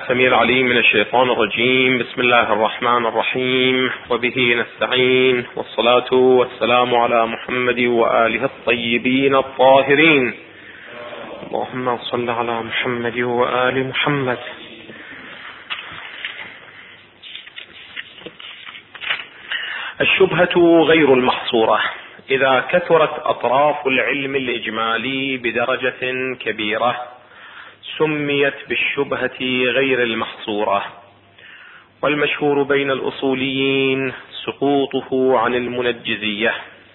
السميع العليم من الشيطان الرجيم. بسم الله الرحمن الرحيم، وبه نستعين، والصلاة والسلام على محمد وآله الطيبين الطاهرين. اللهم صل على محمد وآل محمد. الشبهة غير المحصورة إذا كثرت أطراف العلم الإجمالي بدرجة كبيرة سميت بالشبهة غير المحصورة، والمشهور بين الأصوليين سقوطه عن المنجزية.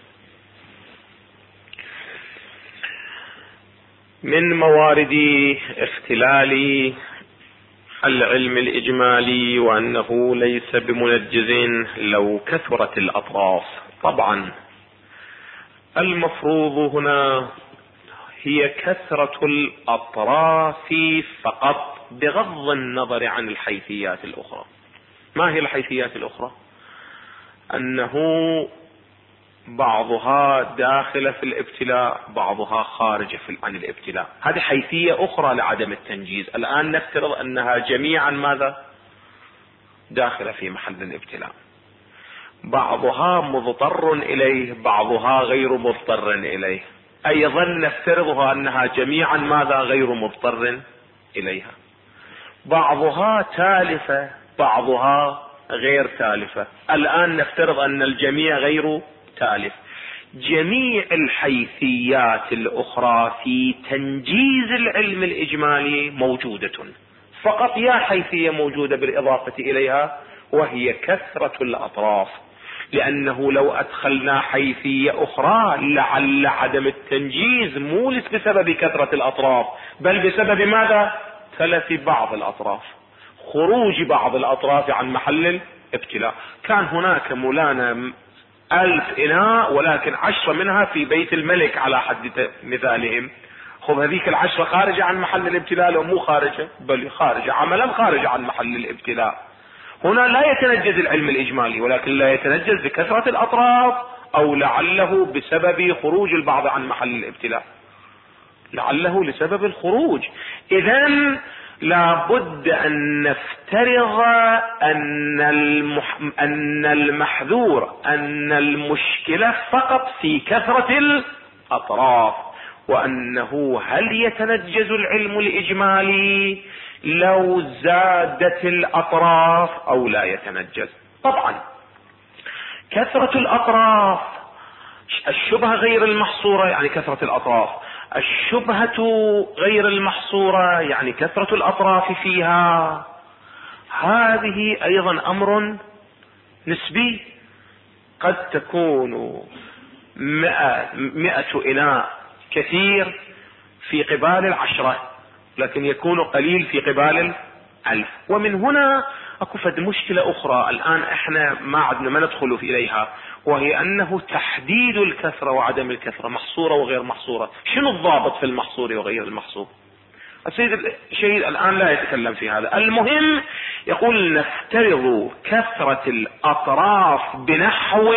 من موارد اختلال العلم الإجمالي وأنه ليس بمنجز لو كثرت الأطراف. طبعا المفروض هنا هي كثرة الأطراف فقط بغض النظر عن الحيثيات الأخرى. ما هي الحيثيات الأخرى؟ أنه بعضها داخل في الابتلاء، بعضها خارج عن الابتلاء. هذه حيثية أخرى لعدم التنجيز. الآن نفترض أنها جميعا ماذا؟ داخلة في محل الابتلاء. بعضها مضطر إليه، بعضها غير مضطر إليه. أيضا نفترضها أنها جميعا ماذا؟ غير مضطر إليها. بعضها تالفة، بعضها غير تالفة. الآن نفترض أن الجميع غير تالف. جميع الحيثيات الأخرى في تنجيز العلم الإجمالي موجودة، فقط يا حيثية موجودة بالإضافة إليها، وهي كثرة الأطراف. لأنه لو أدخلنا حيثية أخرى لعل عدم التنجيز مو بسبب كثرة الأطراف، بل بسبب ماذا؟ تلف بعض الأطراف، خروج بعض الأطراف عن محل الابتلاء. كان هناك مولانا 1000 إناء ولكن 10 منها في بيت الملك على حد مثالهم. خب هذيك 10 خارجة عن محل الابتلاء لو مو خارجة؟ بل خارجة، عملا خارجة عن محل الابتلاء. هنا لا يتنجز العلم الإجمالي، ولكن لا يتنجز بكثرة الأطراف، أو لعله بسبب خروج البعض عن محل الابتلاء، لعله لسبب الخروج. إذن لابد أن نفترض أن المحذور، أن المشكلة فقط في كثرة الأطراف، وأنه هل يتنجز العلم الإجمالي لو زادت الأطراف أو لا يتنجز؟ طبعا كثرة الأطراف، الشبهة غير المحصورة يعني كثرة الأطراف، الشبهة غير المحصورة يعني كثرة الأطراف فيها. هذه أيضا أمر نسبي. قد تكون 100 إناء كثير في قبال 10، لكن يكون قليل في قبال 1000. ومن هنا اكو فد مشكلة اخرى الان احنا ما ندخل إليها، وهي انه تحديد الكثرة وعدم الكثرة، محصورة وغير محصورة. شنو الضابط في المحصور وغير المحصور؟ السيد الشهيد الان لا يتكلم في هذا. المهم يقول نفترض كثرة الاطراف بنحو،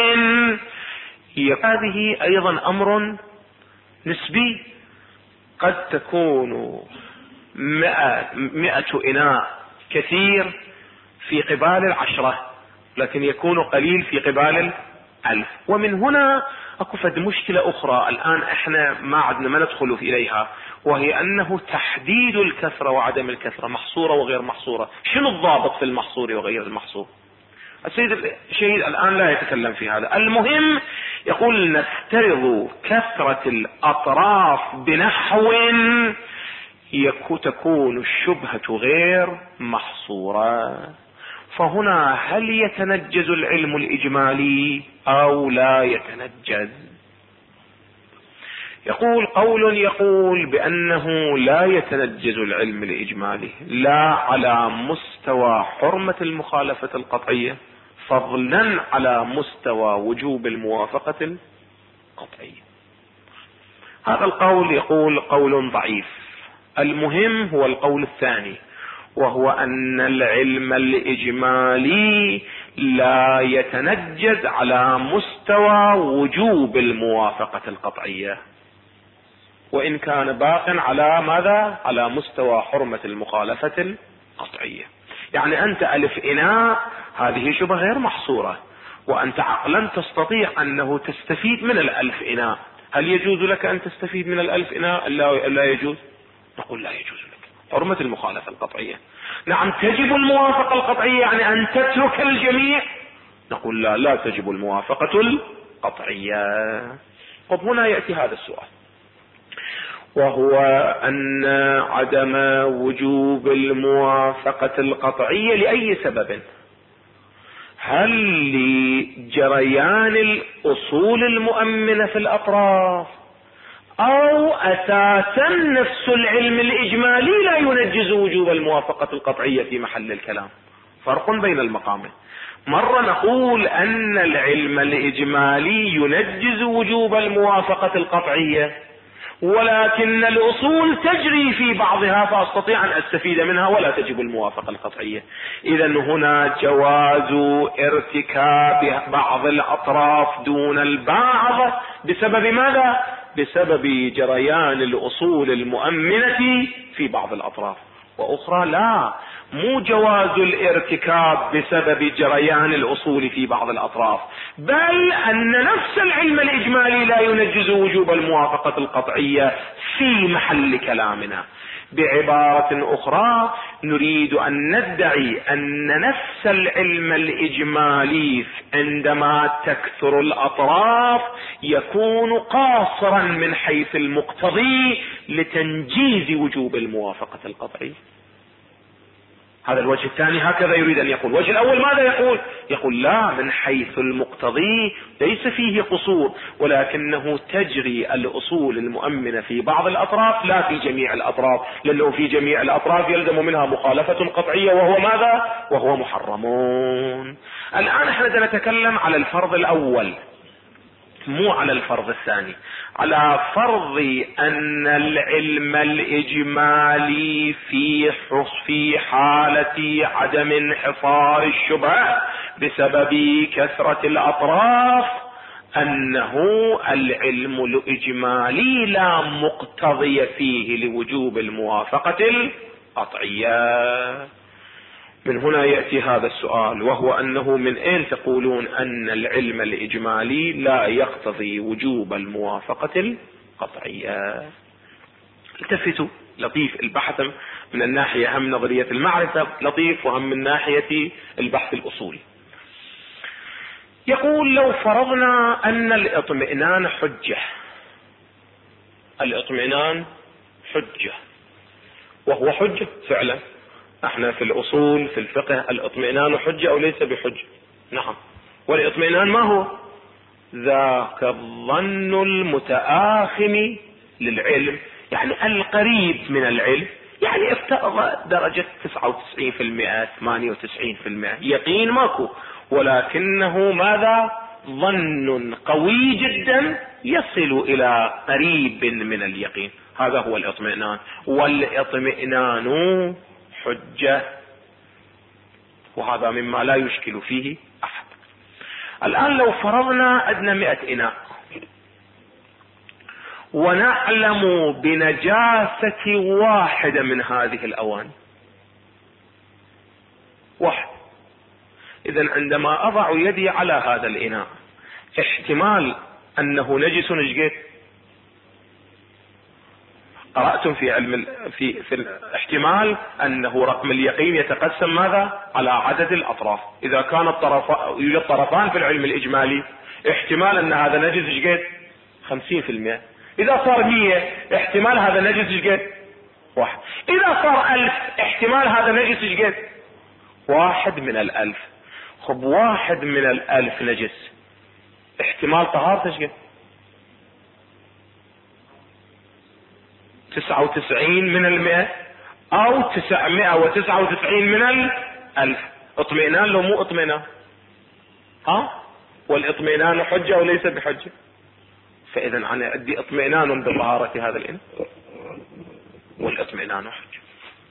هذه ايضا امر نسبي. قد تكون 100 إناء كثير في قبال 10، لكن يكون قليل في قبال 1000. ومن هنا اكو فد مشكلة اخرى الان احنا ما ندخل إليها، وهي انه تحديد الكثرة وعدم الكثرة، محصورة وغير محصورة. شنو الضابط في المحصور وغير المحصور؟ السيد الشهيد الان لا يتكلم في هذا. المهم يقول نفترض كثرة الاطراف بنحو تكون الشبهة غير محصورة. فهنا هل يتنجز العلم الإجمالي أو لا يتنجز؟ يقول قول يقول بأنه لا يتنجز العلم الإجمالي، لا على مستوى حرمة المخالفة القطعية، فضلا على مستوى وجوب الموافقة القطعية. هذا القول يقول قول ضعيف. المهم هو القول الثاني، وهو أن العلم الإجمالي لا يتنجز على مستوى وجوب الموافقة القطعية، وإن كان باق على ماذا؟ على مستوى حرمة المخالفة قطعية. يعني أنت ألف إناء هذه شبه غير محصورة، وأنت عقلا تستطيع أنه تستفيد من الألف إناء. هل يجوز لك أن تستفيد من الألف إناء؟ لا يجوز. نقول لا يجوز لك، حرمة المخالفة القطعية. نعم تجب الموافقة القطعية، يعني أن تترك الجميع. نقول لا تجب الموافقة القطعية. طب هنا يأتي هذا السؤال، وهو أن عدم وجوب الموافقة القطعية لأي سبب؟ هل لجريان الأصول المؤمنة في الأطراف، أو أساسا نفس العلم الإجمالي لا ينجز وجوب الموافقة القطعية في محل الكلام؟ فرق بين المقامين. مرة نقول أن العلم الإجمالي ينجز وجوب الموافقة القطعية، ولكن الأصول تجري في بعضها فأستطيع أن أستفيد منها ولا تجب الموافقة القطعية. إذا هنا جواز ارتكاب بعض الأطراف دون البعض بسبب ماذا؟ بسبب جريان الأصول المؤمنة في بعض الأطراف، وأخرى لا، مو جواز الارتكاب بسبب جريان الأصول في بعض الأطراف، بل أن نفس العلم الإجمالي لا ينجز وجوب الموافقة القطعية في محل كلامنا. بعبارة أخرى نريد أن ندعي أن نفس العلم الإجمالي عندما تكثر الأطراف يكون قاصرا من حيث المقتضي لتنجيز وجوب الموافقة القطعية. هذا الوجه الثاني هكذا يريد أن يقول. الوجه الأول ماذا يقول لا، من حيث المقتضي ليس فيه قصور، ولكنه تجري الأصول المؤمنة في بعض الأطراف لا في جميع الأطراف، لأنه في جميع الأطراف يلزم منها مخالفة قطعية، وهو ماذا؟ وهو محرمون. الآن احنا نتكلم على الفرض الأول، مو على الفرض الثاني، على فرض أن العلم الإجمالي في حالة عدم انحصار الشبهة بسبب كثرة الأطراف، أنه العلم الإجمالي لا مقتضي فيه لوجوب الموافقة القطعية. من هنا يأتي هذا السؤال، وهو أنه من أين تقولون أن العلم الإجمالي لا يقتضي وجوب الموافقة القطعية؟ التفتوا، لطيف البحث من الناحية هم نظرية المعرفة لطيف، وهم من ناحية البحث الأصولي. يقول لو فرضنا أن الاطمئنان حجة، الاطمئنان حجة، وهو حجة فعلا. احنا في الأصول في الفقه الاطمئنان حجة أو ليس بحجة؟ نعم. والاطمئنان ما هو؟ ذاك الظن المتآخم للعلم، يعني القريب من العلم، يعني افترض درجة 99% 98% يقين ماكو، ولكنه ماذا؟ ظن قوي جدا يصل إلى قريب من اليقين. هذا هو الاطمئنان، والاطمئنان حجة، وهذا مما لا يشكل فيه أحد. الآن لو فرضنا أدنى 100 إناء ونعلم بنجاسة واحدة من هذه الأواني، واحد، إذن عندما أضع يدي على هذا الإناء احتمال أنه نجس نجيت. قرأتم في علم في الاحتمال أنه رقم اليقين يتقسم ماذا؟ على عدد الأطراف. إذا كان يوجد طرفان في العلم الإجمالي، احتمال أن هذا نجس جيت 50%. إذا صار 100 احتمال هذا نجس جيت 1. إذا صار 1000 احتمال هذا نجس جيت 1 من 1000. خب 1 من 1000 نجس، احتمال طهارته جيت 99 من 100 أو 999 من 1000. اطمئنان لو مو اطمئنان؟ والاطمئنان حجة وليس بحجة. فإذا أنا عندي اطمئنان بطهارة هذا الإناء، والاطمئنان حجة.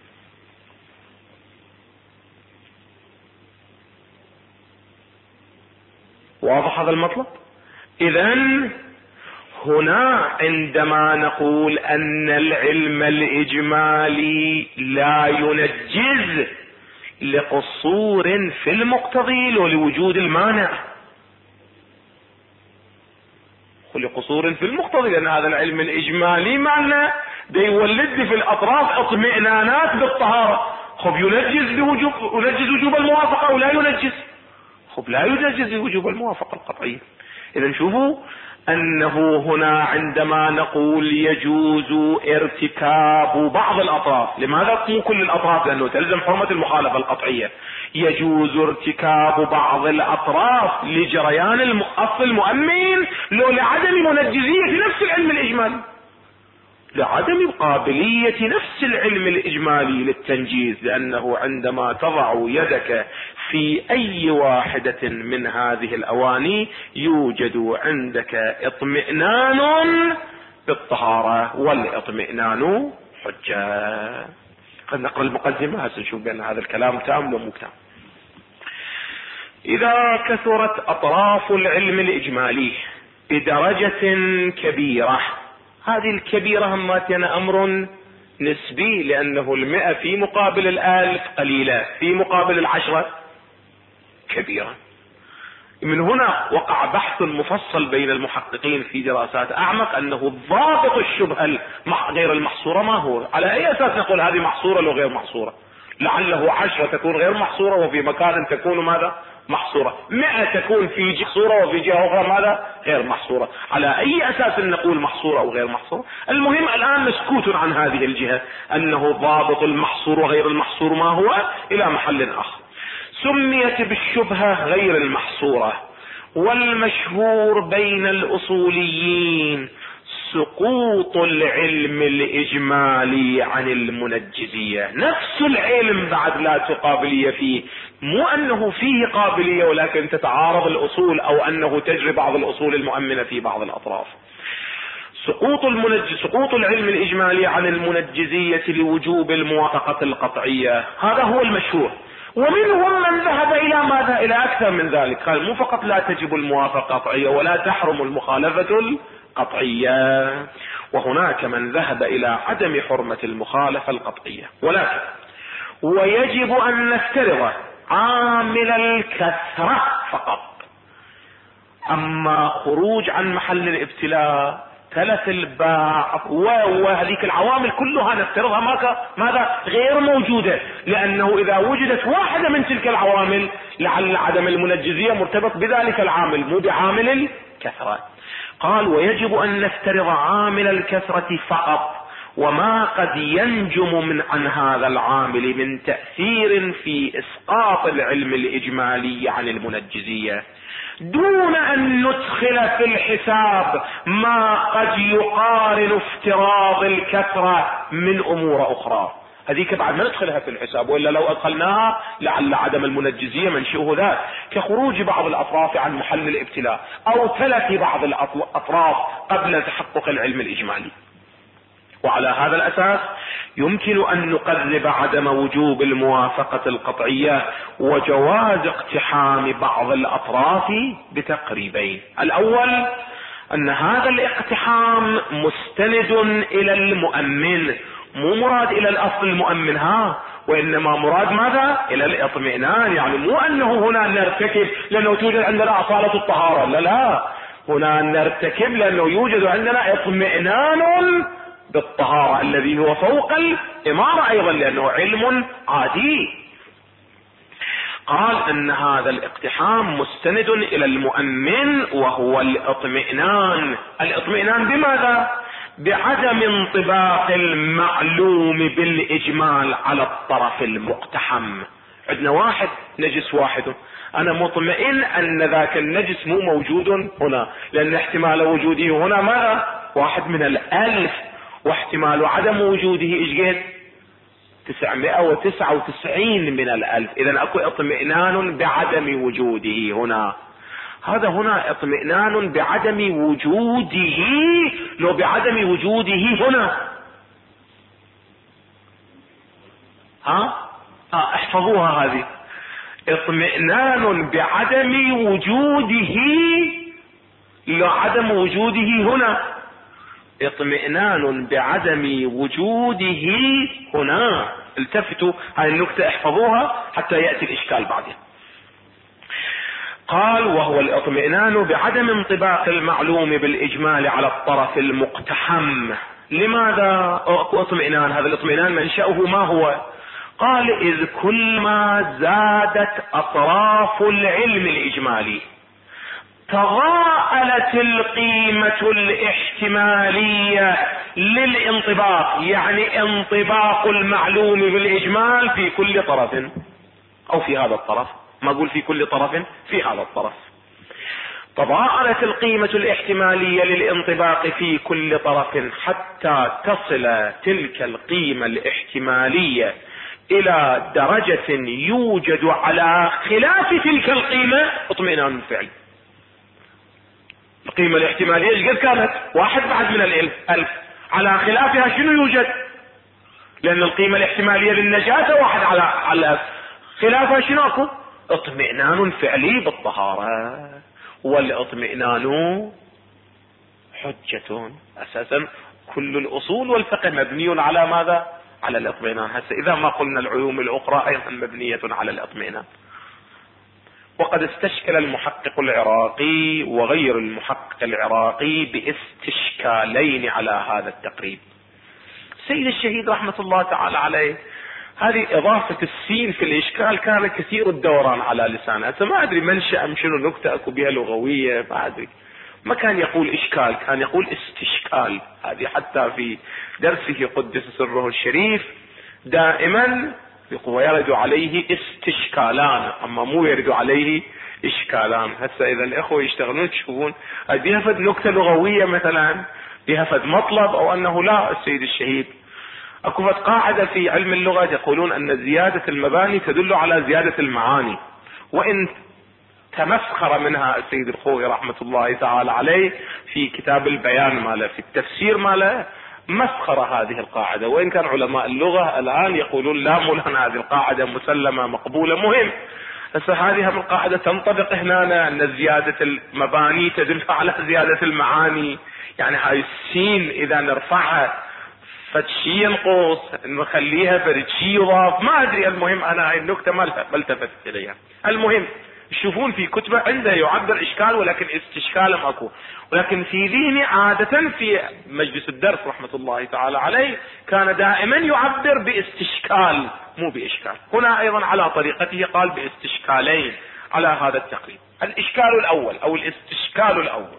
واضح هذا المطلب؟ إذن هنا عندما نقول أن العلم الإجمالي لا ينجز لقصور في المقتضي ولوجود المانع. لقصور في المقتضي لان هذا العلم الاجمالي معنى ده يولد في الاطراف اطمئنانات بالطهارة. خب ينجز وجوب الموافقة ولا ينجز؟ خب لا ينجز وجوب الموافقة القطعية. اذا شوفوا انه هنا عندما نقول يجوز ارتكاب بعض الاطراف، لماذا مو كل الاطراف؟ لانه تلزم حرمة المخالفة القطعية. يجوز ارتكاب بعض الاطراف لجريان الاصل المؤمن لو لعدم منجزية نفس العلم الاجمالي، لعدم قابلية نفس العلم الاجمالي للتنجيز. لانه عندما تضع يدك في اي واحدة من هذه الاواني يوجد عندك اطمئنان بالطهارة، والاطمئنان حجة. قد نقرأ المقدمة هسه نشوف بان هذا الكلام تام ولا مو تام. اذا كثرت اطراف العلم الاجمالي بدرجة كبيرة، هذه الكبيرة هماتنا امر نسبي، لانه 100 في مقابل 1000 قليلة، في مقابل 10 كبيرة. من هنا وقع بحث مفصل بين المحققين في دراسات اعمق انه ضابط الشبهة غير المحصورة ما هو. على اي اساس نقول هذه محصورة لو غير محصورة؟ لعله 10 تكون غير محصورة وفي مكان تكون ماذا محصورة، 100 تكون في جهة محصورة وفي جهة اخرى ماذا غير محصورة. على اي اساس نقول محصورة او غير محصورة؟ المهم الان مسكوت عن هذه الجهة، انه ضابط المحصور وغير المحصور ما هو الى محل اخر. سميت بالشبهة غير المحصورة. والمشهور بين الاصوليين سقوط العلم الاجمالي عن المنجزية. نفس العلم بعد لا تقابلية فيه، مو انه فيه قابلية ولكن تتعارض الاصول او انه تجري بعض الاصول المؤمنة في بعض الاطراف. سقوط العلم الاجمالي عن المنجزية لوجوب الموافقة القطعية، هذا هو المشهور. ومنهم من ذهب الى ماذا؟ الى اكثر من ذلك، قال مو فقط لا تجب الموافقة القطعية ولا تحرم المخالفة القطعية، وهناك من ذهب الى عدم حرمة المخالفة القطعية. ولكن ويجب ان نفترض عامل الكثرة فقط. اما خروج عن محل الابتلاء، تلف الباع وهذيك العوامل كلها نفترضها ماذا غير موجودة، لانه اذا وجدت واحدة من تلك العوامل لعل عدم المنجزية مرتبط بذلك العامل مو بعامل الكثرة. قال ويجب ان نفترض عامل الكثرة فقط، وما قد ينجم عن هذا العامل من تأثير في اسقاط العلم الاجمالي عن المنجزية، دون ان ندخل في الحساب ما قد يقارن افتراض الكثرة من امور اخرى. هذيك بعد ما ندخلها في الحساب، والا لو ادخلناها لعل عدم المنجزية منشئه ذات، كخروج بعض الاطراف عن محل الابتلاء او تلف بعض الاطراف قبل تحقق العلم الاجمالي. وعلى هذا الاساس يمكن ان نقرب عدم وجوب الموافقة القطعية وجواز اقتحام بعض الاطراف بتقريبين. الاول ان هذا الاقتحام مستند الى المؤمن، مو مراد الى الاصل المؤمن وانما مراد ماذا؟ الى الاطمئنان. يعني مو انه هنا نرتكب لانه توجد عندنا اصالة الطهارة، لا، هنا نرتكب لانه يوجد عندنا اطمئنان بالطهارة الذي هو فوق الإمارة ايضا، لانه علم عادي. قال ان هذا الاقتحام مستند الى المؤمن وهو الاطمئنان. الاطمئنان بماذا؟ بعدم انطباق المعلوم بالاجمال على الطرف المقتحم. عندنا واحد نجس واحد، انا مطمئن ان ذاك النجس مو موجود هنا، لان احتمال وجوده هنا ماذا؟ 1 من 1000، واحتمال عدم وجوده ايش قد؟ 999 من 1000. اذا اكو اطمئنان بعدم وجوده هنا. هذا هنا اطمئنان بعدم وجوده، لو بعدم وجوده هنا احفظوها هذه، اطمئنان بعدم وجوده، لو عدم وجوده هنا، اطمئنان بعدم وجوده هنا، التفتوا هاي النكتة احفظوها حتى يأتي الإشكال بعدين. قال وهو الاطمئنان بعدم انطباق المعلوم بالإجمال على الطرف المقتحم. لماذا اطمئنان؟ هذا الاطمئنان منشأه ما هو؟ قال إذ كلما زادت أطراف العلم الإجمالي تضاءلت القيمة الاحتمالية للانطباق، يعني انطباق المعلوم بالإجمال في كل طرف، أو في هذا الطرف، ما أقول في كل طرف، في هذا الطرف. تضاءلت القيمة الاحتمالية للانطباق في كل طرف حتى تصل تلك القيمة الاحتمالية إلى درجة يوجد على خلاف تلك القيمة اطمئنان فعلي. القيمة الاحتمالية ايش قد كانت؟ 1 بعد من 1000، على خلافها شنو يوجد؟ لأن القيمة الاحتمالية للنجاة 1 على خلافها شنو اكو؟ اطمئنان فعلي بالطهارة. والاطمئنان حجة. اساسا كل الاصول والفقه مبني على ماذا؟ على الاطمئنان. هسه اذا ما قلنا العلوم الاخرى ايضا مبنية على الاطمئنان. وقد استشكل المحقق العراقي وغير المحقق العراقي باستشكالين على هذا التقريب. سيد الشهيد رحمة الله تعالى عليه هذه اضافة السين في الاشكال كان كثير الدوران على لسانه. ما ادري منشأ ام شنو نكتة اكو بها لغوية، ما ادري. ما كان يقول اشكال، كان يقول استشكال. هذه حتى في درسه قدس سره الشريف دائما ويرد عليه استشكالان، اما مو يرد عليه اشكالان. هسه اذا الاخوة يشتغلون تشوفون بها فد نكتة لغوية مثلا، بها فد مطلب، او انه لا السيد الشهيد اكو فد قاعدة في علم اللغة يقولون ان زيادة المباني تدل على زيادة المعاني، وان تمسخر منها السيد الخوئي رحمة الله تعالى عليه في كتاب البيان ماله، في التفسير ماله مسخر هذه القاعدة، وإن كان علماء اللغة الآن يقولون لا مولانا هذه القاعدة مسلمة مقبولة. مهم هسه هذه هم القاعدة تنطبق هنا أن زيادة المباني تدل على زيادة المعاني. يعني هاي السين إذا نرفعها فتشي ينقص، نخليها فرشي يضاف، ما أدري. المهم أنا هاي النكتة ما التفت إليها. المهم تشوفون في كتبه عنده يعبر اشكال ولكن استشكال اكو، ولكن في ذهني عادة في مجلس الدرس رحمة الله تعالى عليه كان دائما يعبر باستشكال مو باشكال. هنا ايضا على طريقته قال باستشكالين على هذا التقريب. الاشكال الاول او الاستشكال الاول،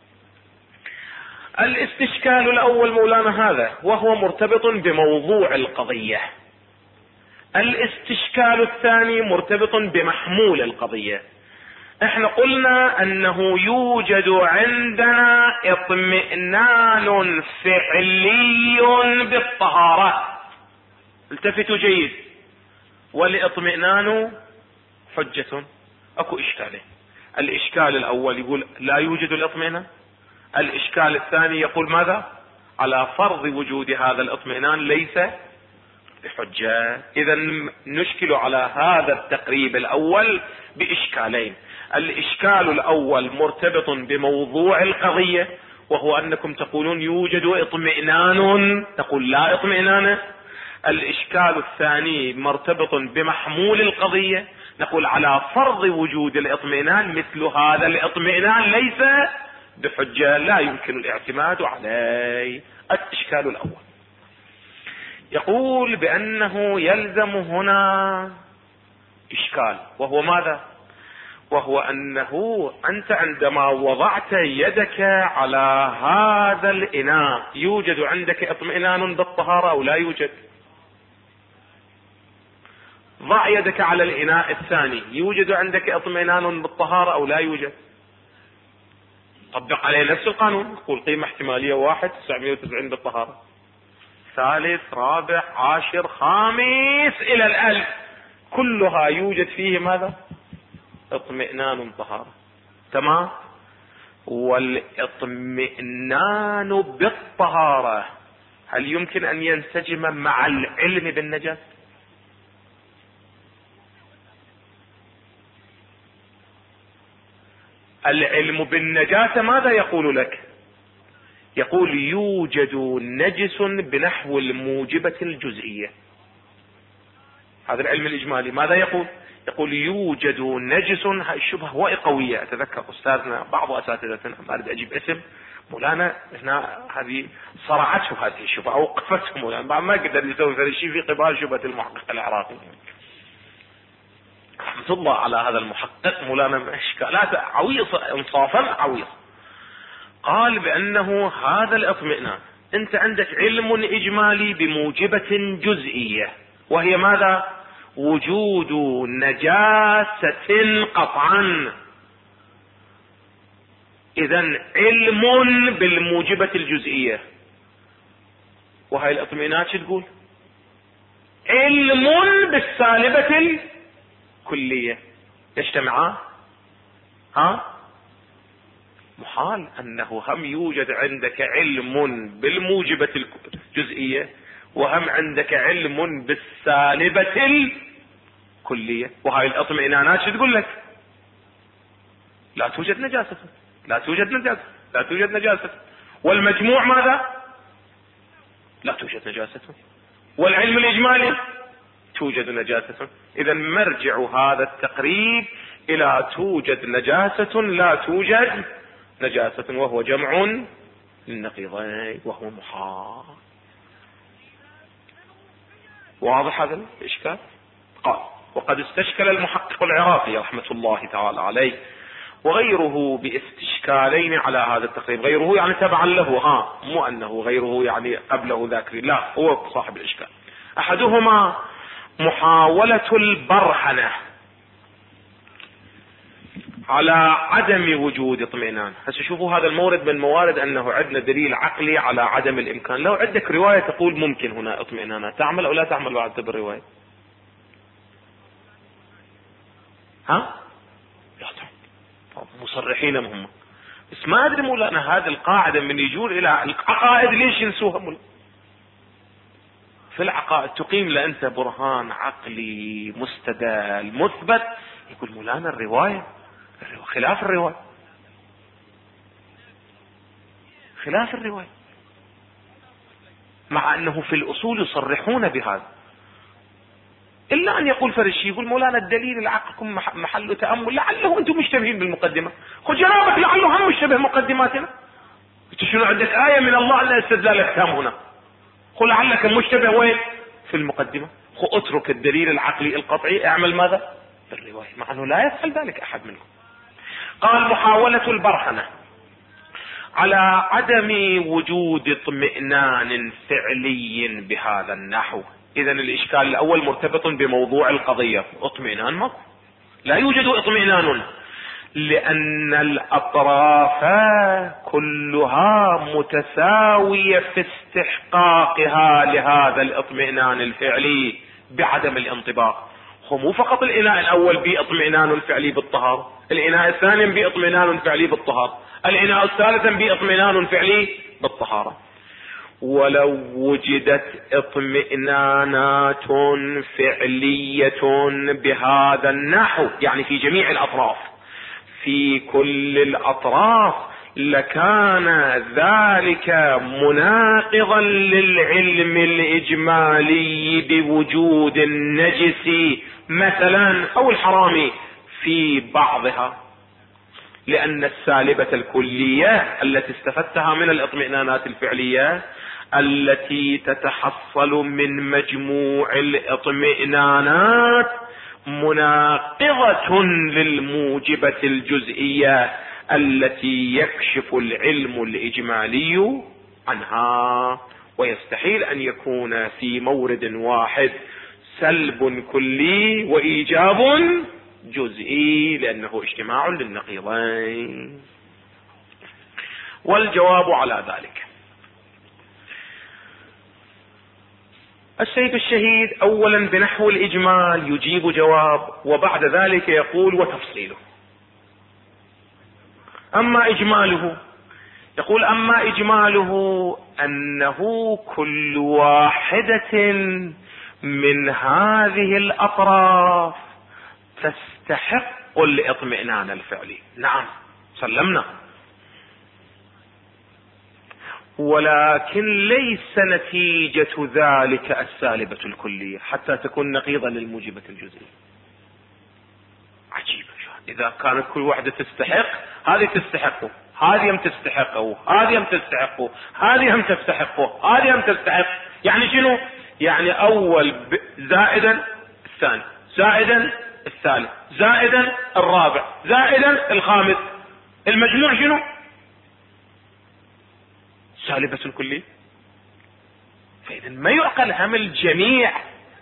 الاستشكال الاول مولانا هذا وهو مرتبط بموضوع القضية. الاستشكال الثاني مرتبط بمحمول القضية. احنا قلنا انه يوجد عندنا اطمئنان فعلي بالطهارة، التفتوا جيد. والاطمئنان حجة. اكو اشكالين. الاشكال الاول يقول لا يوجد الاطمئنان، الاشكال الثاني يقول ماذا؟ على فرض وجود هذا الاطمئنان ليس بحجة. اذا نشكل على هذا التقريب الاول باشكالين. الاشكال الاول مرتبط بموضوع القضية، وهو انكم تقولون يوجد اطمئنان، تقول لا اطمئنان. الاشكال الثاني مرتبط بمحمول القضية، نقول على فرض وجود الاطمئنان مثل هذا الاطمئنان ليس بحجة، لا يمكن الاعتماد عليه. الاشكال الاول يقول بأنه يلزم هنا إشكال، وهو ماذا؟ وهو أنه أنت عندما وضعت يدك على هذا الإناء يوجد عندك اطمئنان بالطهارة أو لا يوجد؟ ضع يدك على الإناء الثاني يوجد عندك اطمئنان بالطهارة أو لا يوجد؟ طبق عليه نفس القانون، قول قيمة احتمالية 1 990 بالطهارة، ثالث رابع عاشر خامس إلى 1000 كلها يوجد فيه ماذا؟ اطمئنان طهارة. تمام. والاطمئنان بالطهارة هل يمكن أن ينسجم مع العلم بالنجاسة؟ العلم بالنجاسة ماذا يقول لك؟ يقول يوجد نجس بنحو الموجبة الجزئية. هذا العلم الإجمالي ماذا يقول؟ يقول يوجد نجس. هاي الشبهة قوية. أتذكر أستاذنا بعض أساتذتنا، ما أريد أجيب اسم، مولانا هنا هذه صرعته هذه الشبهة، أوقفته مولانا، ما قدر يسوي هذا الشيء في قبال شبهة المحقق العراقي رحمة الله على هذا المحقق مولانا، إشكالات عويصة، إنصافا عويصة. قال بأنه هذا الاطمئنان أنت عندك علم إجمالي بموجبة جزئية، وهي ماذا؟ وجود نجاسة قطعا. إذن علم بالموجبة الجزئية، وهي الاطمئنان شو تقول؟ علم بالسالبة الكلية. يجتمعان؟ محال أنه هم يوجد عندك علم بالموجبة الجزئية وهم عندك علم بالسالبة الكلية. وهاي الاطمئنانات شو تقول لك؟ لا توجد نجاسة، لا توجد نجاسة، لا توجد نجاسة. والمجموع ماذا؟ لا توجد نجاسة. والعلم الإجمالي توجد نجاسة. إذا مرجع هذا التقريب إلى توجد نجاسة لا توجد نجاسة، وهو جمع للنقيضين وهو محال. واضح هذا الإشكال؟ قال وقد استشكل المحقق العراقي رحمة الله تعالى عليه وغيره باستشكالين على هذا التقريب. غيره يعني تبعا له، مو أنه غيره يعني قبله ذاكرين، لا، هو صاحب الإشكال. أحدهما محاولة البرهنة على عدم وجود اطمئنان. هسه شوفوا هذا المورد من موارد أنه عندنا دليل عقلي على عدم الإمكان. لو عندك رواية تقول ممكن هنا اطمئنانات، تعمل أو لا تعمل بعد بالرواية؟ لا تعمل. مصرحين مهم. بس ما أدري مولانا هذه القاعدة من يجور إلى العقائد ليش ينسوها مولانا؟ في العقائد تقيم لأنت برهان عقلي مستدل مثبت، يقول مولانا الرواية خلاف الرواية، خلاف الرواية، مع أنه في الأصول يصرحون بهذا. إلا أن يقول فرشي يقول مولانا الدليل العقلكم محل تأمل، لعله أنتم مشتبهين بالمقدمة. خذ جنابك لعله هم مشتبه مقدماتنا. أنت شنو عندك آية من الله أن استدلال الأحكام هنا؟ قل لعلك مشتبه وين؟ في المقدمة. اترك الدليل العقلي القطعي، اعمل ماذا؟ بالرواية، مع أنه لا يفعل ذلك أحد منكم. قال محاولة البرهنة على عدم وجود اطمئنان فعلي بهذا النحو. إذن الإشكال الأول مرتبط بموضوع القضية. اطمئنان ماكو، لا يوجد اطمئنان، لأن الأطراف كلها متساوية في استحقاقها لهذا الاطمئنان الفعلي بعدم الانطباق. هو مو فقط الإناء الأول باطمئنان فعلي بالطهارة، الإناء الثاني باطمئنان فعلي بالطهارة، الإناء الثالث باطمئنان فعلي بالطهارة. ولو وجدت اطمئنانات فعلية بهذا النحو، يعني في جميع الأطراف، في كل الأطراف، لكان ذلك مناقضا للعلم الإجمالي بوجود النجس مثلا أو الحرام في بعضها، لأن السالبة الكلية التي استفدتها من الاطمئنانات الفعلية التي تتحصل من مجموع الاطمئنانات مناقضة للموجبة الجزئية التي يكشف العلم الإجمالي عنها. ويستحيل أن يكون في مورد واحد سلب كلي وإيجاب جزئي، لأنه اجتماع للنقيضين. والجواب على ذلك السيف الشهيد أولا بنحو الإجمال يجيب جواب، وبعد ذلك يقول وتفصيله. أما إجماله، يقول أما إجماله أنه كل واحدة من هذه الأطراف تستحق الاطمئنان الفعلي. نعم سلمنا. ولكن ليس نتيجة ذلك السالبة الكلية حتى تكون نقيضة للموجبة الجزئية. عجيبة، إذا كانت كل واحدة تستحق، هذه تستحقه، هذه هم تستحقه، هذه هم تستحقه، هذه هم تستحقه، هذه هم تستحق، يعني شنو؟ يعني أول زائدا الثاني، زائدا الثالث، زائدا الرابع، زائدا الخامس، المجموع شنو؟ سالبة الكلية. فإذا ما يعقل، هم الجميع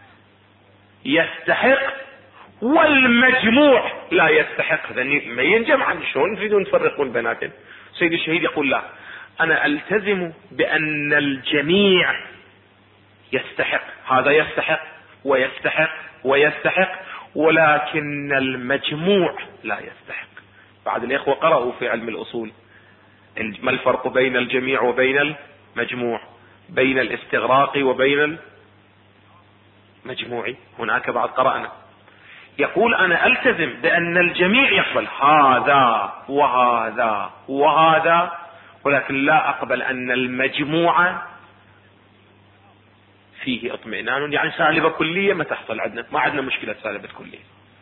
يستحق والمجموع لا يستحق، هذا ما ينجمع. شلون تريدون تفرقون بيناتهم؟ سيد الشهيد يقول لا، أنا ألتزم بأن الجميع يستحق، هذا يستحق ويستحق ويستحق، ولكن المجموع لا يستحق. بعد الإخوة قرأوا في علم الأصول ما الفرق بين الجميع وبين المجموع، بين الاستغراق وبين المجموع، هناك بعد قرأنا. يقول أنا ألتزم بأن الجميع يقبل هذا وهذا وهذا، ولكن لا أقبل أن المجموعة فيه اطمئنان، يعني سالبة كلية ما تحصل عندنا، ما عندنا مشكلة سالبة كلية.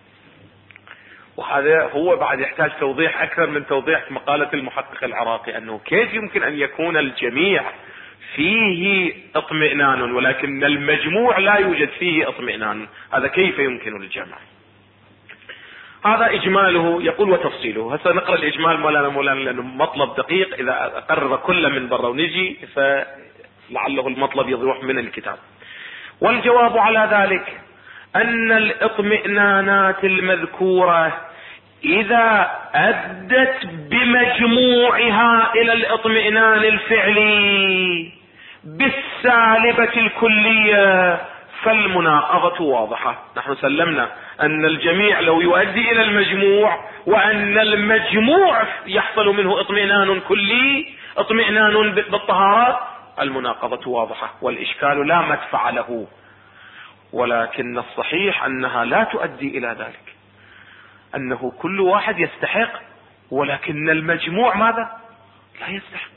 وهذا هو بعد يحتاج توضيح أكثر من توضيح مقالة المحقق العراقي، أنه كيف يمكن أن يكون الجميع فيه اطمئنان ولكن المجموع لا يوجد فيه اطمئنان، هذا كيف يمكن الجمع؟ هذا إجماله. يقول وتفصيله. هسه نقرأ الإجمال مولانا لأنه مطلب دقيق، إذا أقرر كل من برا ونجي فلعله المطلب يضيح من الكتاب. والجواب على ذلك أن الاطمئنانات المذكورة إذا أدت بمجموعها إلى الاطمئنان الفعلي بالسالبة الكلية فالمناقضة واضحة. نحن سلمنا أن الجميع لو يؤدي إلى المجموع، وأن المجموع يحصل منه اطمئنان كلي، اطمئنان بالطهارات، المناقضة واضحة والإشكال لا مدفع له. ولكن الصحيح أنها لا تؤدي إلى ذلك، أنه كل واحد يستحق ولكن المجموع ماذا؟ لا يستحق.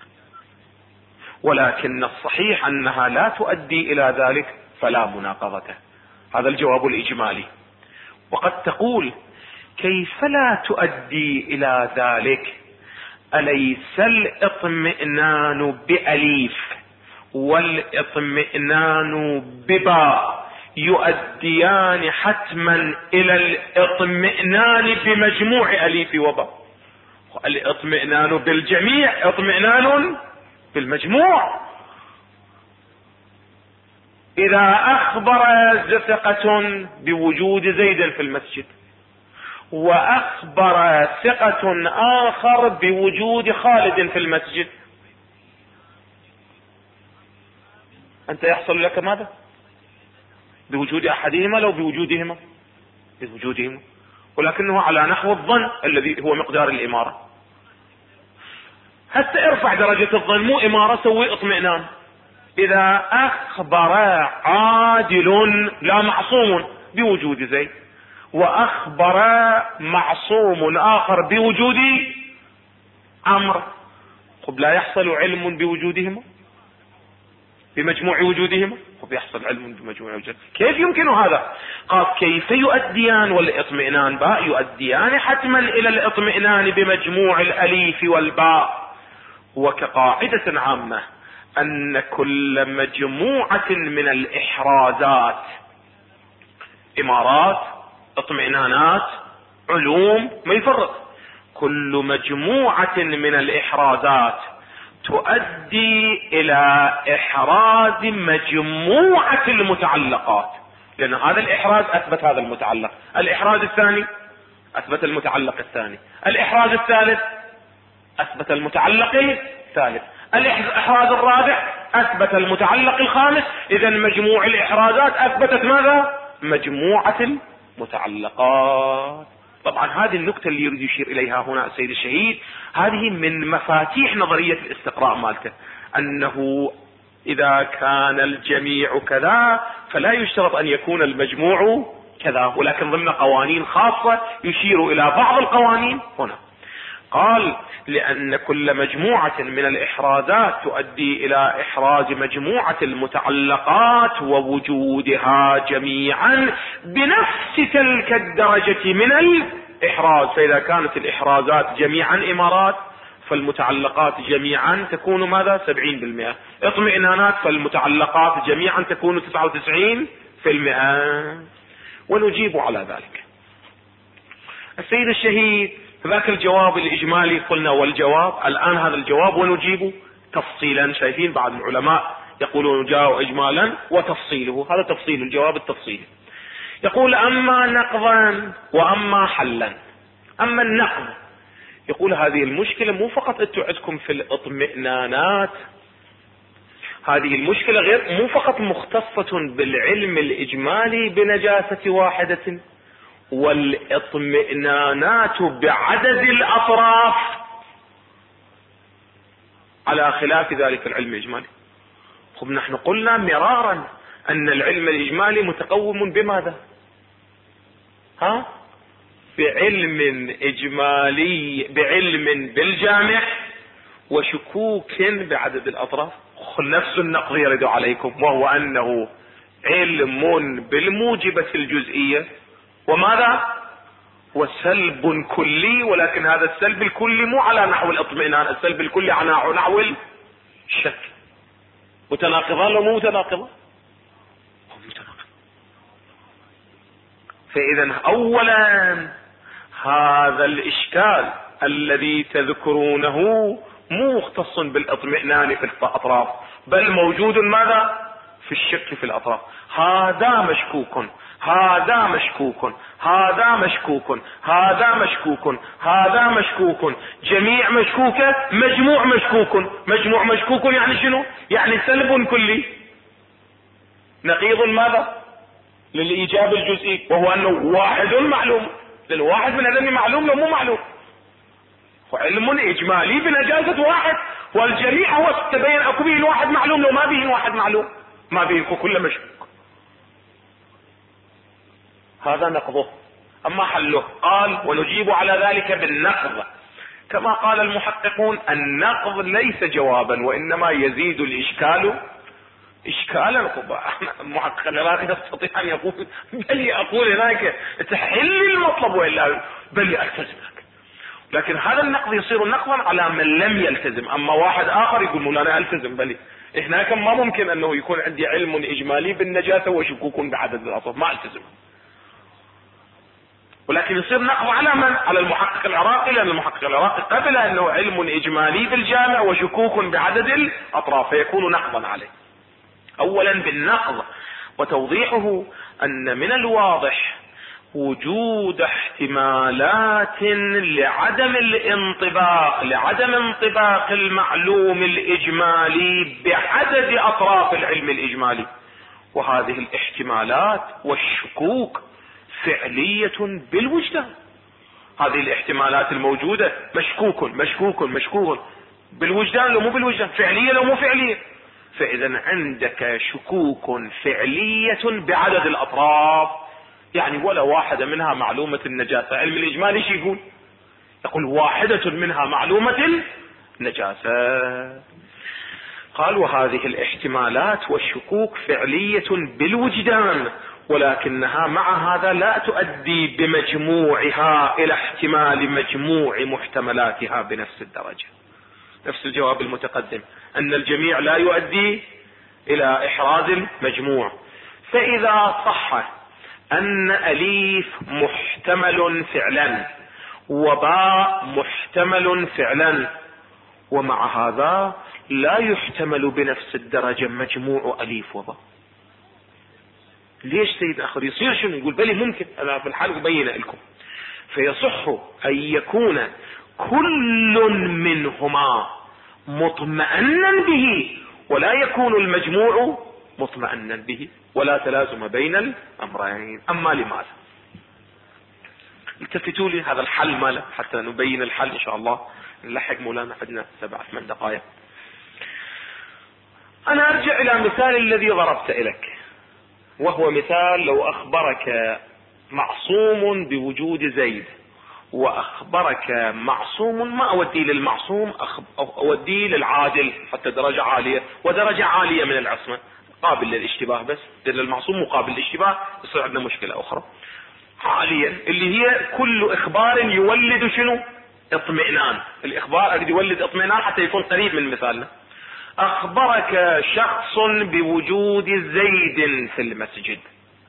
ولكن الصحيح أنها لا تؤدي إلى ذلك فلا مناقضة. هذا الجواب الإجمالي. وقد تقول كيف لا تؤدي إلى ذلك؟ أليس الاطمئنان بأليف والاطمئنان بباء يؤديان حتما إلى الاطمئنان بمجموع أليف وباء؟ الاطمئنان بالجميع اطمئنان بالمجموع. إذا أخبر ثقة بوجود زيد في المسجد وأخبر ثقة آخر بوجود خالد في المسجد، أنت يحصل لك ماذا؟ بوجود أحدهما لو بوجودهما؟ بوجودهما، ولكنه على نحو الظن الذي هو مقدار الإمارة. حتى ارفع درجة الظن، مو إمارة، سوي اطمئنان. إذا أخبر عادل لا معصوم بوجود زيد وأخبر معصوم آخر بوجود عمرو، طب لا يحصل علم بوجودهما بمجموع وجودهما؟ طب يحصل علم بمجموع وجودهما. كيف يمكن هذا؟ قال كيف يؤديان والاطمئنان باء يؤديان حتما إلى الاطمئنان بمجموع الأليف والباء. وكقاعدة عامة أن كل مجموعة من الإحرازات، إمارات، اطمئنانات، علوم، ما يفرق، كل مجموعة من الإحرازات تؤدي إلى إحراز مجموعة المتعلقات، لأن هذا الإحراز أثبت هذا المتعلق، الإحراز الثاني أثبت المتعلق الثاني، الإحراز الثالث أثبت المتعلق الثالث، الإحراز الرابع أثبت المتعلق الخامس. إذا مجموع الإحرازات أثبتت ماذا؟ مجموعة المتعلقات. طبعا هذه النقطة اللي يريد يشير إليها هنا السيد الشهيد، هذه من مفاتيح نظرية الاستقراء مالته، أنه إذا كان الجميع كذا فلا يشترط أن يكون المجموع كذا، ولكن ضمن قوانين خاصة يشير إلى بعض القوانين هنا. قال لأن كل مجموعة من الإحرازات تؤدي إلى إحراز مجموعة المتعلقات ووجودها جميعا بنفس تلك الدرجة من الإحراز. فإذا كانت الإحرازات جميعا إمارات فالمتعلقات جميعا تكون ماذا؟ 70%. اطمئنانات فالمتعلقات جميعا تكون 99%. ونجيب على ذلك. السيد الشهيد ذاك الجواب الإجمالي قلنا، والجواب الآن هذا الجواب ونجيب تفصيلا. شايفين بعض العلماء يقولون جاءوا إجمالا وتفصيله، هذا تفصيل الجواب التفصيلي. يقول أما نقضا وأما حلا. أما النقض يقول هذه المشكلة مو فقط انتم عندكم في الاطمئنانات، هذه المشكلة غير مو فقط مختصة بالعلم الإجمالي بنجاسة واحدة، والاطمئنانات بعدد الأطراف على خلاف ذلك العلم الإجمالي. خب نحن قلنا مرارا أن العلم الإجمالي متقوم بماذا؟ بعلم إجمالي، بعلم بالجامع وشكوك بعدد الأطراف. نفس النقض يرد عليكم، وهو أنه علم بالموجبة الجزئية وماذا؟ وسلب كلي، ولكن هذا السلب الكلي مو على نحو الاطمئنان، السلب الكلي على نحو الشك. متناقضان لو مو متناقضان؟ فإذا أولا هذا الإشكال الذي تذكرونه مو مختص بالاطمئنان في الأطراف، بل موجود ماذا؟ في الشك في الأطراف. هذا مشكوك، هذا مشكوك، هذا مشكوك، هذا مشكوك، هذا مشكوك، جميع مشكوكة، مجموع مشكوك. مجموع مشكوك يعني شنو؟ يعني سلب كلي نقيض ماذا؟ للإيجاب الجزئي، وهو أنه واحد معلوم. للواحد من هذا معلوم لو مو معلوم، وعلم إجمالي بنجازة واحد، والجميع هو تبين أكو به الواحد معلوم لو ما به واحد معلوم، ما به كل مشكوك. هذا نقضه. أما حله قال ونجيب على ذلك بالنقض. كما قال المحققون النقض ليس جوابا وإنما يزيد الإشكال إشكالا. المحقق العراقي يستطيع أن يقول بل أقول هناك تحل المطلب وإلا بل ألتزمك، لكن هذا النقض يصير نقضا على من لم يلتزم. أما واحد آخر يقول مولانا ألتزم، بل هناك ما ممكن أنه يكون عندي علم إجمالي بالنجاسة وشكوك بعدد الأطراف، ما ألتزم. ولكن يصير نقض على من؟ على المحقق العراقي، لأن المحقق العراقي قبل أنه علم إجمالي بالجامع وشكوك بعدد الأطراف، فيكون نقضا عليه. أولا بالنقض، وتوضيحه أن من الواضح وجود احتمالات لعدم الانطباق، لعدم انطباق المعلوم الإجمالي بعدد أطراف العلم الإجمالي، وهذه الاحتمالات والشكوك فعلية بالوجدان. هذه الاحتمالات الموجودة مشكوك مشكوك مشكوك بالوجدان لو مو بالوجدان، فعلية لو مو فعلية. فإذا عندك شكوك فعلية بعدد الأطراف، يعني ولا واحدة منها معلومة النجاسة. علم الإجمالي شي يقول واحدة منها معلومة النجاسة. قال وهذه الاحتمالات والشكوك فعلية بالوجدان، ولكنها مع هذا لا تؤدي بمجموعها إلى احتمال مجموع محتملاتها بنفس الدرجة. نفس الجواب المتقدم أن الجميع لا يؤدي إلى إحراز المجموع. فإذا صح أن أليف محتمل فعلا وباء محتمل فعلا، ومع هذا لا يحتمل بنفس الدرجة مجموع أليف وباء. ليش سيد آخر يصير شنو؟ يقول بلي ممكن، أنا في الحال أبين لكم. فيصح أن يكون كل منهما مطمئنا به ولا يكون المجموع مطمئنا به، ولا تلازم بين الأمرين. أما لماذا؟ التفتوا لي هذا الحل ماله حتى نبين الحل إن شاء الله. نلحق مولانا عندنا 7-8 دقائق. أنا أرجع إلى مثال الذي ضربت لك، وهو مثال لو أخبرك معصوم بوجود زيد وأخبرك معصوم، ما أوديه للمعصوم، أوديه للعادل حتى درجة عالية، ودرجة عالية من العصمة قابل للاشتباه، بس للمعصوم مقابل للاشتباه يصير عندنا مشكلة أخرى عالية، اللي هي كل إخبار يولد شنو؟ اطمئنان. الإخبار أريد يولد اطمئنان حتى يكون قريب من مثالنا. أخبرك شخص بوجود زيد في المسجد،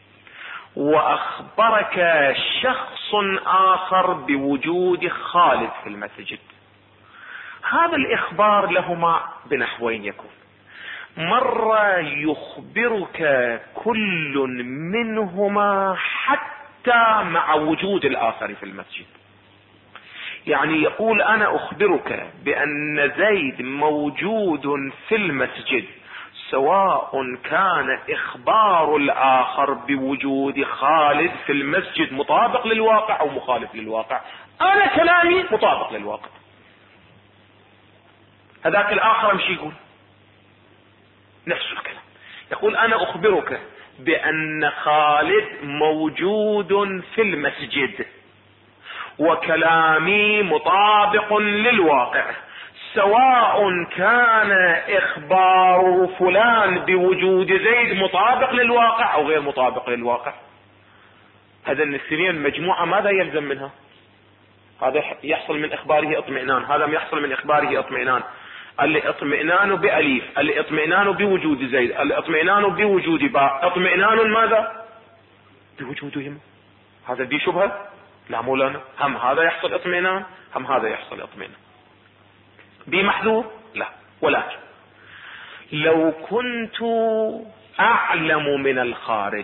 وأخبرك شخص آخر بوجود خالد في المسجد. هذا الإخبار لهما بنحوين يكون: مرة يخبرك كل منهما حتى مع وجود الآخر في المسجد، يعني يقول أنا أخبرك بأن زيد موجود في المسجد، سواء كان إخبار الآخر بوجود خالد في المسجد مطابق للواقع أو مخالف للواقع، أنا كلامي مطابق للواقع. هذاك الآخر مش يقول نفس الكلام، يقول أنا أخبرك بأن خالد موجود في المسجد، وكلامي مطابق للواقع، سواء كان إخبار فلان بوجود زيد مطابق للواقع أو غير مطابق للواقع. هذا الاثنين مجموعة ماذا يلزم منها؟ هذا يحصل من إخباره اطمئنان، هذا يحصل من إخباره اطمئنان. الاطمئنان بأليف، الاطمئنان بوجود زيد، الاطمئنان بوجود باء، اطمئنان ماذا؟ بوجودهم. هذا دي شبهة؟ لا مولانا، هم هذا يحصل اطمئنان هم هذا يحصل اطمئنان. بمحذور؟ لا. ولكن لو كنت أعلم من الخارج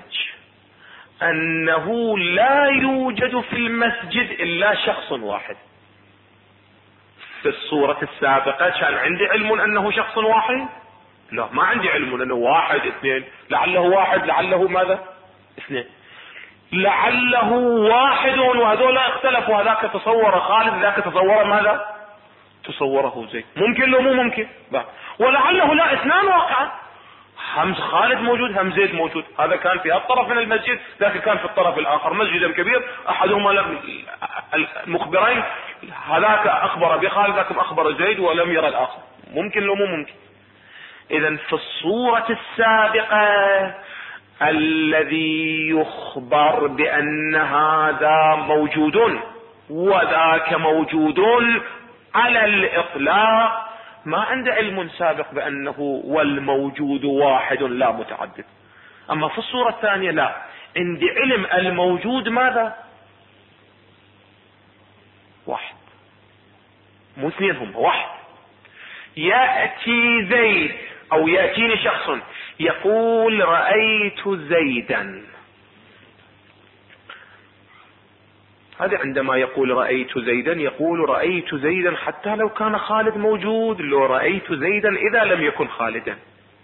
أنه لا يوجد في المسجد إلا شخص واحد، في الصورة السابقة كان عندي علم أنه شخص واحد؟ لا، ما عندي علم أنه واحد اثنين، لعله واحد لعله ماذا؟ اثنين، لعله واحد وهذول اختلفوا، هذاك تصور خالد ذاك تصور ماذا؟ تصوره زيد. ممكن لو مو ممكن؟ لا. ولعله لا، اثنان واقعا، هم خالد موجود هم زيد موجود، هذا كان في الطرف من المسجد ذاك كان في الطرف الآخر، مسجد كبير أحدهما المخبرين هذاك أخبر بخالد ذاك أخبر زيد ولم يرى الآخر. ممكن لو مو ممكن؟ إذن في الصورة السابقة الذي يخبر بأن هذا موجود وذاك موجود على الإطلاق ما عنده علم سابق بأنه والموجود واحد لا متعدد. أما في الصورة الثانية لا، عندي علم الموجود ماذا؟ واحد، مو اثنين، هم واحد. يأتي زيد أو يأتيني شخص يقول رأيت زيدا، هذا عندما يقول رأيت زيدا يقول رأيت زيدا حتى لو كان خالد موجود، لو رأيت زيدا إذا لم يكن خالدا،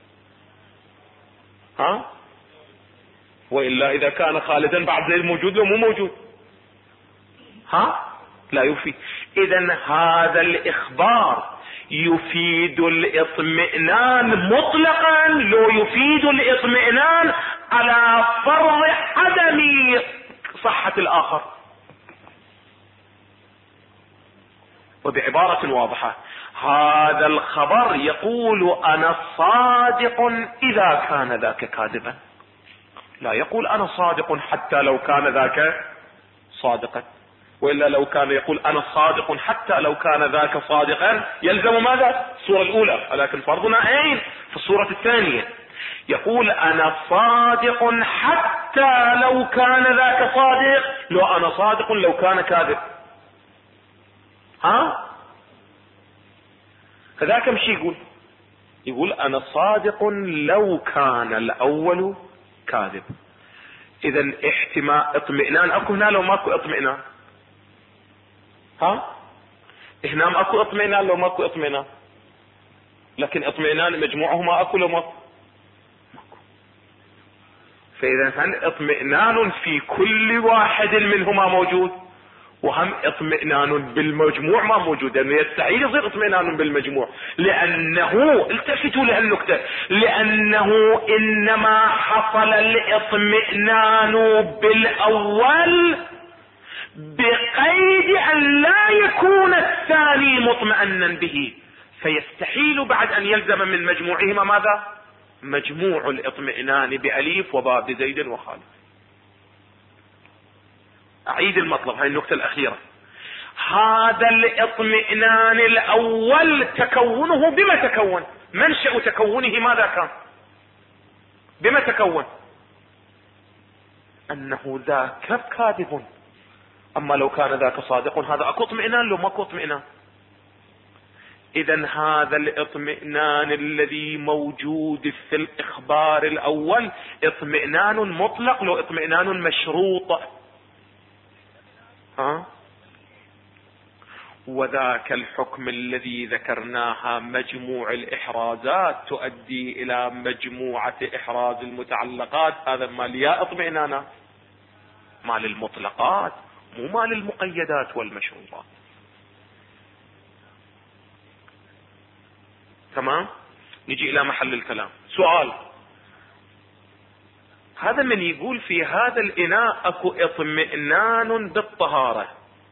وإلا إذا كان خالدا بعد زيد موجود لو مو موجود لا يفيد. إذن هذا الإخبار يفيد الاطمئنان مطلقا، لو يفيد الاطمئنان على فرض عدم صحة الآخر. وبعبارة واضحة هذا الخبر يقول أنا صادق إذا كان ذاك كاذبا، لا يقول أنا صادق حتى لو كان ذاك صادقا، وإلا لو كان يقول أنا صادق حتى لو كان ذاك صادقا يلزم ماذا؟ الصورة الأولى. ولكن فرضنا أين؟ في الصورة الثانية يقول أنا صادق حتى لو كان ذاك صادق، لو أنا صادق لو كان كاذب. فذاك مش يقول أنا صادق لو كان الأول كاذب. إذن احتمال اطمئنان أكو هنا لو ماكو اطمئنان، هنا اكو اطمئنان لو ماكو اطمئنان، لكن اطمئنان مجموعهما اكو لو ماكو. فإذا هل اطمئنان في كل واحد منهما موجود، وهم اطمئنان بالمجموع ما موجود، لأنه يستحيل يصير اطمئنان بالمجموع، لأنه التفتوا لهالنكتة، لأنه إنما حصل الاطمئنان بالأول بقيد والثاني مطمئنا به، فيستحيل بعد ان يلزم من مجموعهما ماذا؟ مجموع الاطمئنان بأليف وباء بزيد وخالد. اعيد المطلب، هاي النقطة الاخيرة. هذا الاطمئنان الاول تكونه بما تكون؟ منشأ تكونه ماذا كان؟ بما تكون؟ انه ذاك كاذب، اما لو كان ذاك صادق هذا اكو اطمئنان لو ماكو اطمئنان. اذا هذا الاطمئنان الذي موجود في الاخبار الاول اطمئنان مطلق لو اطمئنان مشروط. وذاك الحكم الذي ذكرناها مجموع الاحرازات تؤدي الى مجموعة احراز المتعلقات، هذا مال يا اطمئنانات، مال المطلقات مو مال المقيدات والمشروطات. تمام؟ نجي الى محل الكلام. سؤال: هذا من يقول في هذا الاناء اكو اطمئنان بالطهارة،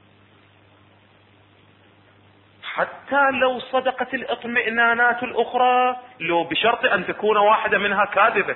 حتى لو صدقت الاطمئنانات الاخرى لو بشرط ان تكون واحدة منها كاذبة،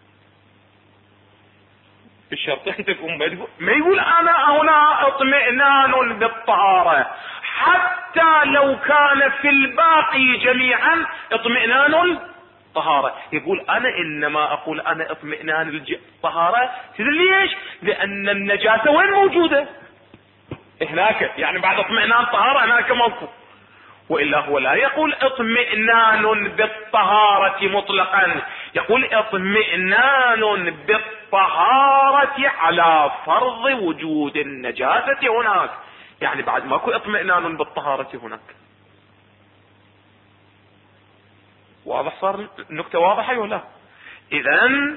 بشرط ان تكون ما يقول انا هنا اطمئنان بالطهارة، حتى لو كان في الباقي جميعا اطمئنان الطهارة. يقول انا انما اقول انا اطمئنان الطهارة، تدري ليش؟ لان النجاسة وين موجودة؟ هناك، يعني بعد اطمئنان طهارة هناك موقف، وإلا هو لا يقول اطمئنان بالطهارة مطلقا، يقول اطمئنان بالطهارة على فرض وجود النجاسة هناك، يعني بعد ماكو اطمئنان بالطهارة هناك. واضح؟ صار النكتة واضحة ولا؟ اذا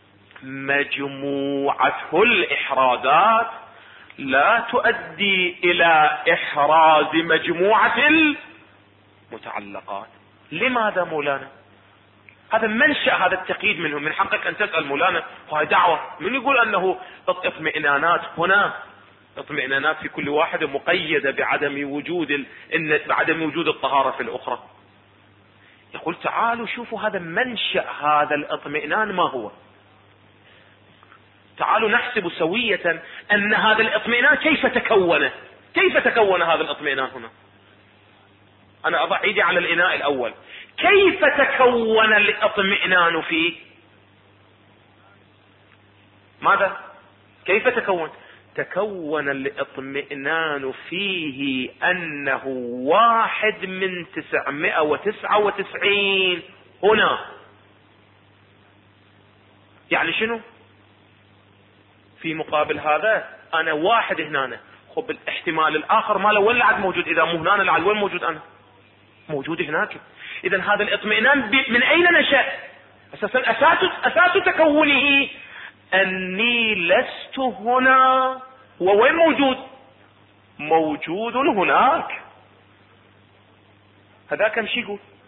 مجموعة الإحرازات لا تؤدي الى احراز مجموعة المتعلقات. لماذا مولانا؟ هذا منشأ هذا التقييد منهم. من حقك ان تسأل مولانا، وهي دعوة من يقول انه اطمئنانات هنا، اطمئنانات في كل واحدة مقيدة بعدم وجود الطهارة في الاخرى. يقول تعالوا شوفوا هذا منشأ هذا الاطمئنان ما هو. تعالوا نحسب سوية ان هذا الاطمئنان كيف تكون هذا الاطمئنان هنا. انا اضع ايدي على الاناء الاول، كيف تكون الاطمئنان فيه؟ ماذا؟ كيف تكون الاطمئنان فيه انه 1 من 999 هنا. يعني شنو؟ في مقابل هذا انا 1 هنا، خب الاحتمال الاخر ماله وين لعد موجود؟ اذا مو هنا لعد وين موجود؟ انا موجود هناك. اذا هذا الاطمئنان من اين نشأ؟ اساسا اساس تكونه اني لست هنا. هو وين موجود هناك. هذاك مش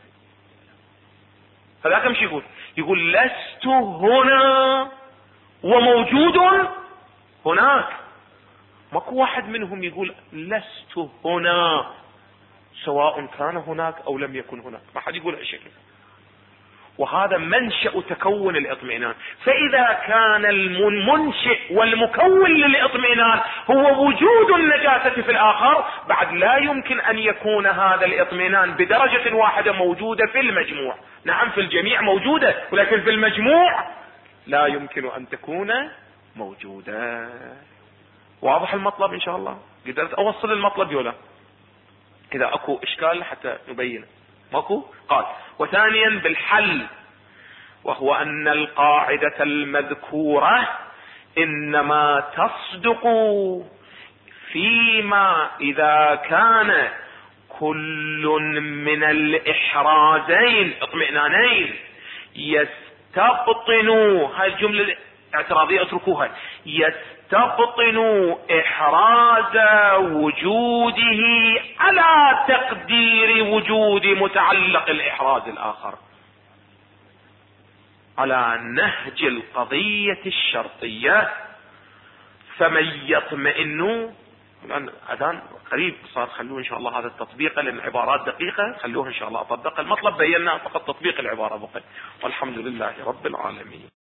يقول لست هنا وموجود هناك. ماكو واحد منهم يقول لست هنا سواء كان هناك او لم يكن هناك، ما حد يقول هالشكل. وهذا منشأ تكون الاطمئنان. فاذا كان المنشئ والمكون للاطمئنان هو وجود النجاسة في الاخر، بعد لا يمكن ان يكون هذا الاطمئنان بدرجة واحدة موجودة في المجموع. نعم في الجميع موجودة، ولكن في المجموع لا يمكن ان تكون موجودة. واضح المطلب؟ ان شاء الله قدرت اوصل المطلب ولا؟ اذا اكو اشكال حتى نبين. ماكو؟ قال: وثانيا بالحل، وهو ان القاعدة المذكورة انما تصدق فيما اذا كان كل من الاحرازين اطمئنانين يستبطن، هاي الجملة الاعتراضية اتركوها، يستبطن احراز وجوده على تقدير وجود متعلق الاحراز الاخر، على نهج القضية الشرطية. فمن يطمئن الآن أذان قريب صار، خلوه إن شاء الله هذا التطبيق، لأن العبارات دقيقة، خلوه إن شاء الله أطبقها. المطلب بينا فقط تطبيق العبارة بقى، والحمد لله رب العالمين.